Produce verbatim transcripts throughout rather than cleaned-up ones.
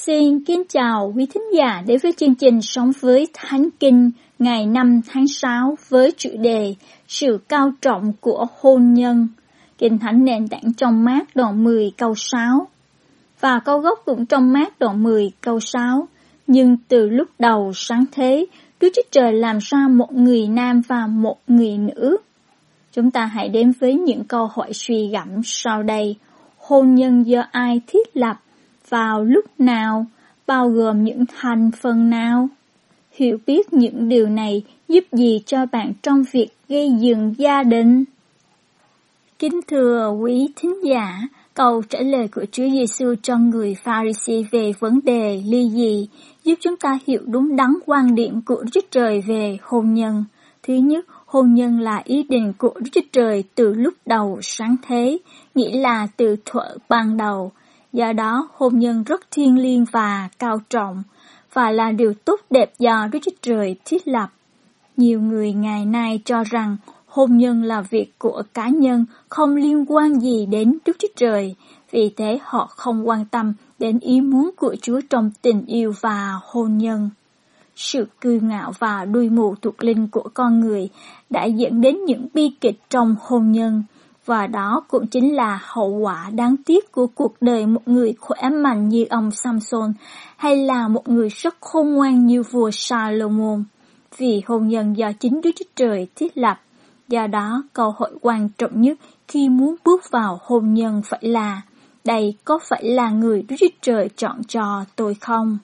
Xin kính chào quý thính giả đến với chương trình Sống với Thánh Kinh ngày năm tháng sáu với chủ đề Sự cao trọng của hôn nhân. Kinh Thánh nền tảng trong Mác đoạn mười câu sáu và câu gốc cũng trong Mác đoạn mười câu sáu. Nhưng từ lúc đầu sáng thế, Đức Chúa Trời làm ra một người nam và một người nữ. Chúng ta hãy đến với những câu hỏi suy gẫm sau đây. Hôn nhân do ai thiết lập? Vào lúc nào? Bao gồm những thành phần nào? Hiểu biết những điều này giúp gì cho bạn trong việc gây dựng gia đình? Kính thưa quý thính giả, câu trả lời của Chúa Giêsu cho người Pha-ri-si về vấn đề ly dị giúp chúng ta hiểu đúng đắn quan điểm của Đức Chúa Trời về hôn nhân. Thứ nhất, hôn nhân là ý định của Đức Chúa Trời từ lúc đầu sáng thế, nghĩa là từ thuở ban đầu. Do đó, hôn nhân rất thiêng liêng và cao trọng, và là điều tốt đẹp do Đức Chúa Trời thiết lập. Nhiều người ngày nay cho rằng hôn nhân là việc của cá nhân, không liên quan gì đến Đức Chúa Trời, vì thế họ không quan tâm đến ý muốn của Chúa trong tình yêu và hôn nhân. Sự kiêu ngạo và đuôi mù thuộc linh của con người đã dẫn đến những bi kịch trong hôn nhân, và đó cũng chính là hậu quả đáng tiếc của cuộc đời một người khỏe mạnh như ông Samson hay là một người rất khôn ngoan như vua Salomon, vì hôn nhân do chính Đức Chúa Trời thiết lập. Do đó, câu hỏi quan trọng nhất khi muốn bước vào hôn nhân phải là, đây có phải là người Đức Chúa Trời chọn cho tôi không?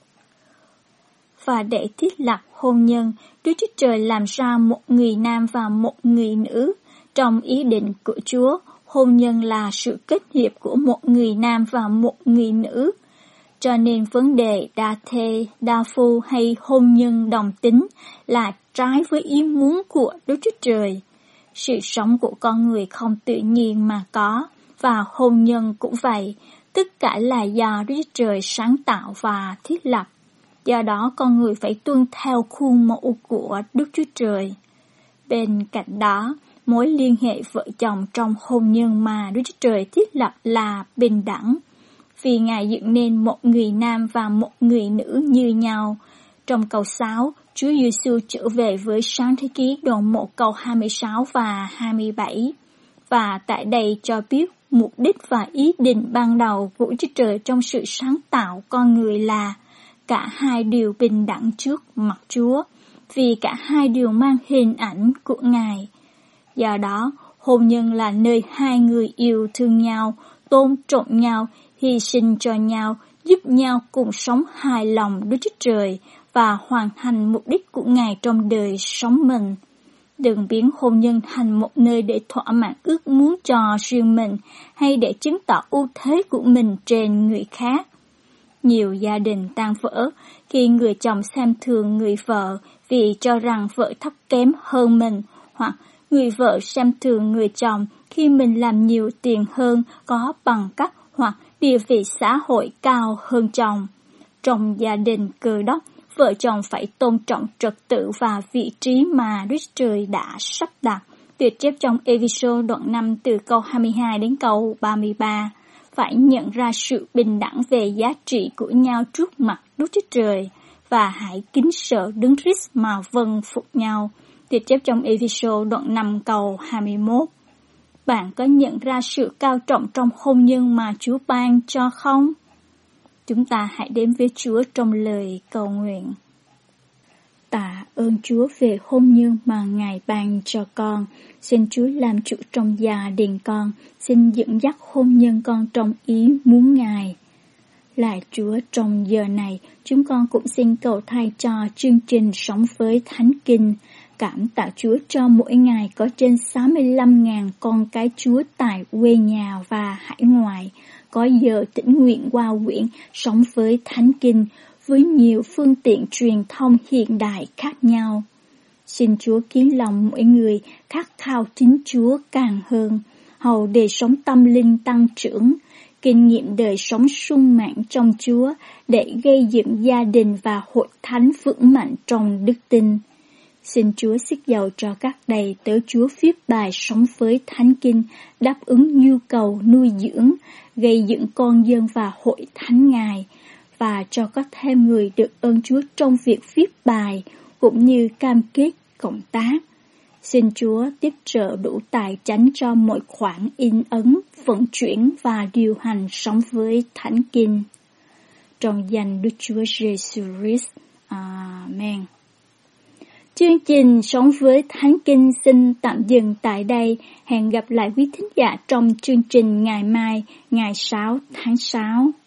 Và để thiết lập hôn nhân, Đức Chúa Trời làm ra một người nam và một người nữ. Trong ý định của Chúa, hôn nhân là sự kết hiệp của một người nam và một người nữ. Cho nên vấn đề đa thê, đa phu hay hôn nhân đồng tính là trái với ý muốn của Đức Chúa Trời. Sự sống của con người không tự nhiên mà có, và hôn nhân cũng vậy. Tất cả là do Đức Chúa Trời sáng tạo và thiết lập. Do đó con người phải tuân theo khuôn mẫu của Đức Chúa Trời. Bên cạnh đó, mối liên hệ vợ chồng trong hôn nhân mà Đức Chúa Trời thiết lập là bình đẳng, vì Ngài dựng nên một người nam và một người nữ như nhau. Trong câu sáu, Chúa Giêsu trở về với Sáng Thế Ký đoạn một câu hai mươi sáu và hai mươi bảy, và tại đây cho biết mục đích và ý định ban đầu của Chúa Trời trong sự sáng tạo con người là cả hai đều bình đẳng trước mặt Chúa, vì cả hai đều mang hình ảnh của Ngài. Do đó, hôn nhân là nơi hai người yêu thương nhau, tôn trọng nhau, hy sinh cho nhau, giúp nhau cùng sống hài lòng Đức Chúa Trời và hoàn thành mục đích của Ngài trong đời sống mình. Đừng biến hôn nhân thành một nơi để thỏa mãn ước muốn cho riêng mình hay để chứng tỏ ưu thế của mình trên người khác. Nhiều gia đình tan vỡ khi người chồng xem thường người vợ vì cho rằng vợ thấp kém hơn mình, hoặc người vợ xem thường người chồng khi mình làm nhiều tiền hơn, có bằng cấp hoặc địa vị xã hội cao hơn chồng. Trong gia đình Cơ Đốc, vợ chồng phải tôn trọng trật tự và vị trí mà Đức Trời đã sắp đặt. Tuyệt chép trong Ê-phê-sô đoạn năm từ câu hai mươi hai đến câu ba mươi ba. Phải nhận ra sự bình đẳng về giá trị của nhau trước mặt Đức Chúa Trời và hãy kính sợ Đấng Christ mà vâng phục nhau. Tuyệt chép trong Ê-phê-sô đoạn năm câu hai mươi mốt. Bạn có nhận ra sự cao trọng trong hôn nhân mà Chúa ban cho không? Chúng ta hãy đến với Chúa trong lời cầu nguyện. Tạ ơn Chúa về hôn nhân mà Ngài ban cho con. Xin Chúa làm chủ trong gia đình con. Xin dẫn dắt hôn nhân con trong ý muốn Ngài. Lạy Chúa, trong giờ này, chúng con cũng xin cầu thay cho chương trình Sống với Thánh Kinh. Cảm tạ Chúa cho mỗi ngày có trên sáu mươi lăm nghìn con cái Chúa tại quê nhà và hải ngoại, có giờ tĩnh nguyện qua quyển Sống với Thánh Kinh với nhiều phương tiện truyền thông hiện đại khác nhau. Xin Chúa kiến lòng mỗi người khát khao chính Chúa càng hơn, hầu đời sống tâm linh tăng trưởng, kinh nghiệm đời sống sung mãn trong Chúa để gây dựng gia đình và hội thánh vững mạnh trong đức tin. Xin Chúa xích dầu cho các đầy tớ Chúa viết bài Sống với Thánh Kinh đáp ứng nhu cầu nuôi dưỡng, gây dựng con dân và hội thánh Ngài, và cho có thêm người được ơn Chúa trong việc viết bài cũng như cam kết cộng tác. Xin Chúa tiếp trợ đủ tài chánh cho mọi khoản in ấn, vận chuyển và điều hành sống với Thánh Kinh. Trong danh Đức Chúa Giêsu Christ. Amen. Chương trình Sống với Thánh Kinh xin tạm dừng tại đây. Hẹn gặp lại quý thính giả trong chương trình ngày mai, ngày sáu tháng sáu.